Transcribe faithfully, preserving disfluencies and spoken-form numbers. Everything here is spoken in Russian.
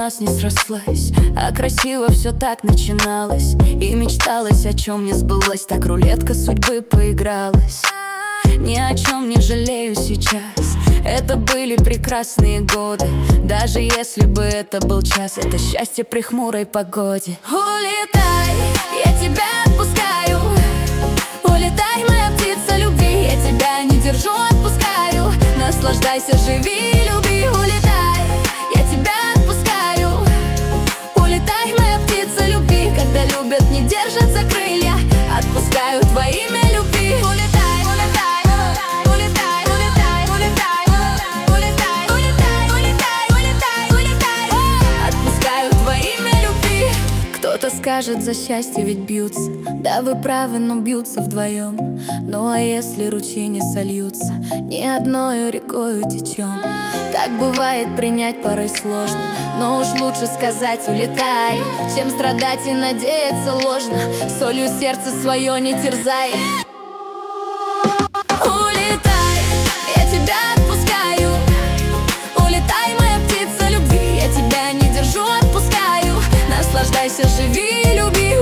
нас не срослась, а красиво все так начиналось. И мечталось, о чем не сбылось, так рулетка судьбы поигралась. Ни о чем не жалею сейчас, это были прекрасные годы. Даже если бы это был час, это счастье при хмурой погоде. Улетай, я тебя отпускаю. Улетай, моя птица любви, я тебя не держу, отпускаю. Наслаждайся, живи, люби. Улетай, я тебя отпускаю. Улетай, моя птица любви, когда любят, не держат за крылья. Отпускаю во имя любви. Улетай, улетай, улетай, улетай, улетай, улетай, улетай, улетай, улетай, улетай. Отпускаю во имя любви. Кто-то скажет, за счастье ведь бьются. Да, вы правы, но бьются вдвоем. Ну а если ручьи не сольются, ни одною рекою течем. Так бывает, принять порой сложно, но уж лучше сказать улетай, чем страдать и надеяться ложно. Солью сердце свое не терзай. Улетай, я тебя отпускаю. Улетай, моя птица любви, я тебя не держу, отпускаю. Наслаждайся, живи, люби.